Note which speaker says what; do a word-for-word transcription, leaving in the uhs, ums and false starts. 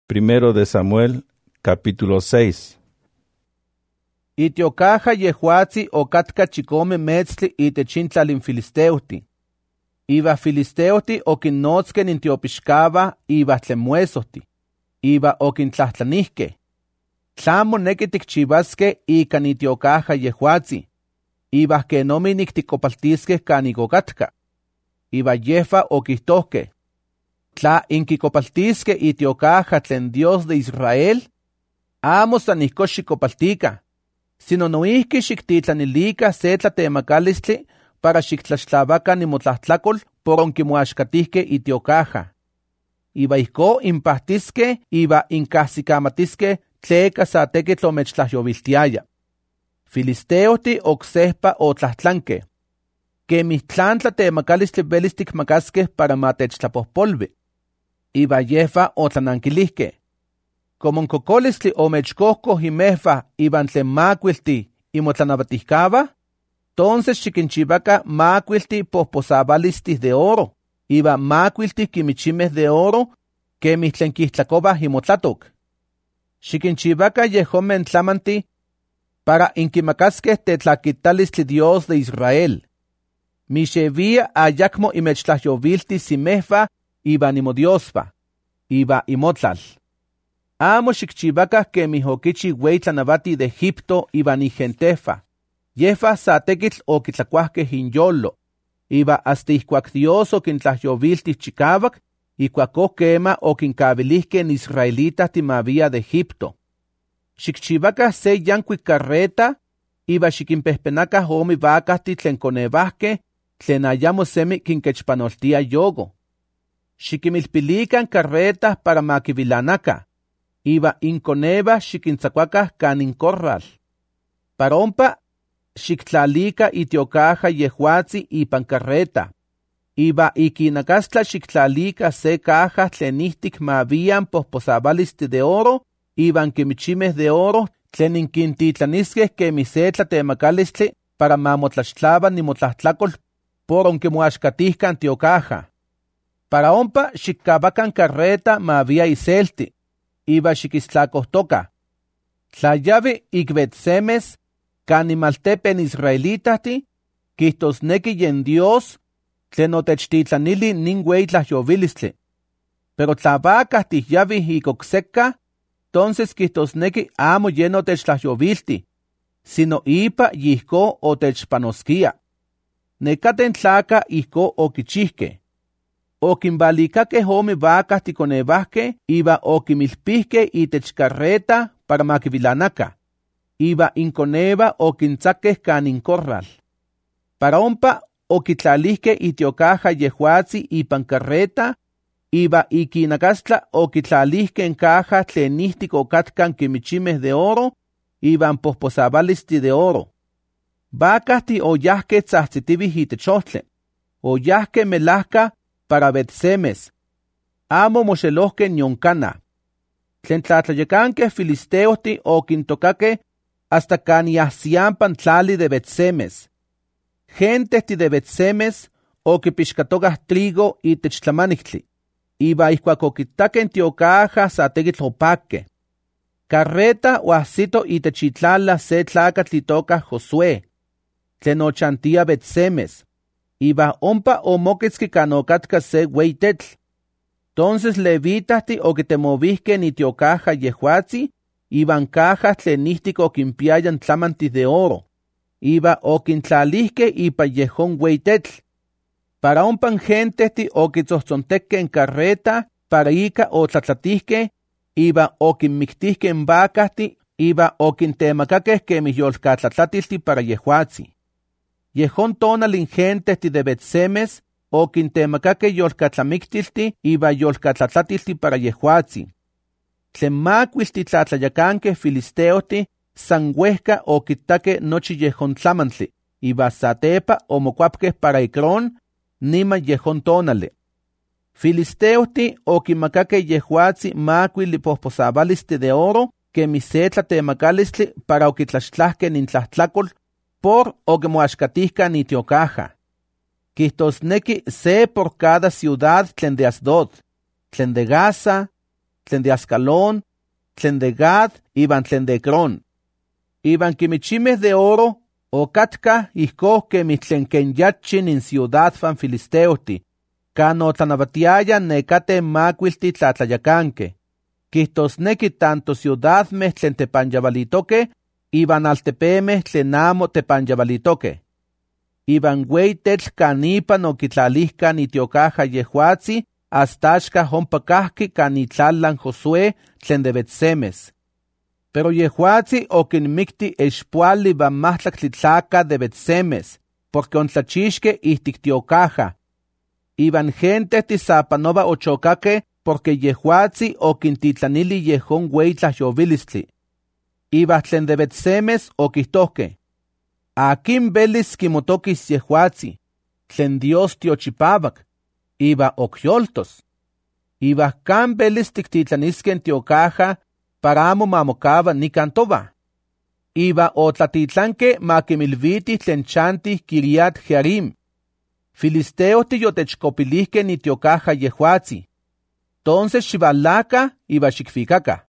Speaker 1: Primero de Samuel, capítulo seis.
Speaker 2: Itiocaja yehuatzi ocatka chicome metzli itechintlal filisteuti. Iba filisteuti okinnotzken intiopixcaba iba tlemuesohti. Iba okintlahtlanihke. Tlamo neki tikchivaske ikan itiocaja yehuatzi. Iba kenomi niktikopaltiske kanikokatka. Iba yefa okihtohke. Tla inkikopaltiske itiocaja tlen Dios de Israel, amo san ihko xikopaltika, sino noihki xiktitlanilika se tlatemakalisli para xiktlaxtlavaca nimotlahtlakolh por onkimoaxkatihke itiocaja. Iba ihko impahtiske iba inkahsikamatiske tleka sa tekitl omechtlajoviltiaya. Filisteohti oksehpa otlahtlanke. Kemih tlan tlatemakalisli velis tikmakaskeh para matechtlapojpolvi. Iba yefa otlananquilihke. Como oncocolistli omechcohcoh imehva iban tlen macuilti imotlanavaticava, tonces xiquinchivaca macuilti pohposavalistis de oro, iba macuilti quimichimeh de oro, quemih tlen quihtlacoba imotlatok. Xiquinchivaca yehomen tlamanti para inquimacaskeh tetlaquitalistli Dios de Israel. Mixevia ayacmo imechtlajoviltis imehva iba nimodiospa, iba imotlal. Amo xikchivaca kemih okichi uey tlanavati de Egipto iba nigentefa. Yefa sa tekitl okitlacuahkeh inyolo. Iba hasta ihcuac Dios okintlajoviltis chicavac, ihcuaco quema okinkabilihke en israelita timavia de Egipto. Xikchivaca se yancuic carreta, iba xikinpehpenaca omi vacahti tlen conevahke, tlen ayamo semi kinkechpanoltia yogo. Xiquimilpilican carreta para maquivilanaca. Iba inconeva xiquintzacuaca canin corral. Para ompa, xictlalica itiocaja yehuatzi ipan carreta. Iba iquinacastla xictlalica se caja tlenihtic mavian pohposavalisti de oro, iban quimichimeh de oro, tlen inquintitlanisqueh quemi se tlatemakalistle para mamotlaxtlava nimotlahtlacolh por onquimoaxcatihcan tiocaja. Para ompa xiccavacan carreta mavia iselti. Iba xiquistlacohtoca. Tlayavi icvetsemes, canimaltepen israelitahti, quihtosnequi yen Dios, tlen otechtitlanili nin uey tlajovilistli. Pero tlavacahti yavi icocseca, tonces quihtosnequi amo yen otechtlajovilti, sino ipa yihco otechpanosquia. Necaten tlaca ihco oquichihque. Oquinvalicakeh ome vacahti conevahke, iba oquimilpihke itech carreta para maquivilanaca. Iba inconeva oquintzaqueh canin corral. Para ompa oquitlalihke itiocaja yehuatzi ipan carreta, iba iquinacastla oquitlalihke en caja tlenihtic ocatcan quimichimeh de oro, iban pohposavalisti de oro. Vacahti oyahke tzahtzitivih itechohle, oyahke melahca para Betsemes. Amo moxelohke nyoncana. Tlen tlatlayacanqueh filisteohti oquintocake hasta caniahsiampan tlali de Betsemes. Gentehti de Betsemes oquipixcatocah trigo itech tlamanihhtli. Iba ihcuac oquitaken tiocaja sa tequitl opaque. Carreta oahsito itech itlala se tlacatl itoca Josué, tlen ochantia Betsemes. Iba ompa omoquitzki can ocatka se uey tetl. Tonces levitahti oquitemovihque nitiocaja yehuatzi, iban caja tlenihtic oquimpiayan tlamantis de oro. Iba oquintlalihque ipa yehon uey tetl. Para ompan gentehti oquitzohtzontehque en carreta, para ica otlatlatihque, iba oquinmictihque en vacahti, iba oquintemacakeh quemih yolcatlatlatilti para yehuatzi. Yehon tonalin gentehti de Betsemes oquintemacake yolcatlamictilti iba yolcatlatlatilti para yehuatzi. Tlen macuilti tlatlayacanque filisteohti san uehca oquitaque nochi yehon tlamantli, iba satepa omocuapque para Icrón, niman yehon tonali. Filisteohti oquimacaque yehuatzi macuili pohposavalisti de oro, quemi se tlatemacalistli para oquitlaxtlahque nintlahtlacolh por oquimoaxcatihca nitiocaja. Quihtosnequi se por cada ciudad tlen de Asdod, tlen de Gaza, tlen de Ascalón, tlen de Gad, iban tlen de Ecrón. Iban quimichimeh de oro, ocatca ihcoh quemih tlen ken yachin in ciudad fan filisteohti, can otlanavatiaya necate macuilti tlatlayacanque. Quihtosnequi tanto ciudadmeh tlen tepanyavalitoque, iban altepemeh tlen amo tepanyavalitoque. Iban weitetl can ipan okitlalihcan itiocaja Yehuatzi, hasta axca ompa cahqui can itlalan Josué tlen de Betsemes. Pero Yehuatzi oquinmicti expuali iban mahtlactli tlaca de Betsemes, porque ontlachixque ihtic tiocaja. Iban gente tisapanova ochocaque, porque Yehuatzi oquintitlanili yehon uey tlayovilistli. Iba tlen de Betsemes oquihtohque: Akin velis quimotoquis Yehuatzi, tlen Dios tiochipavac, iba ocyoltos. Iba can velis tictitlanisquen tiocaja, para amo mamocava nican tova. Iba otlatitlanque maquimilviti tlen chanti Kiriat Jearim. Filisteo tiyotechcopilihque ni tiocaja Yehuatzi. Entonces xivalaca iba xicficaca.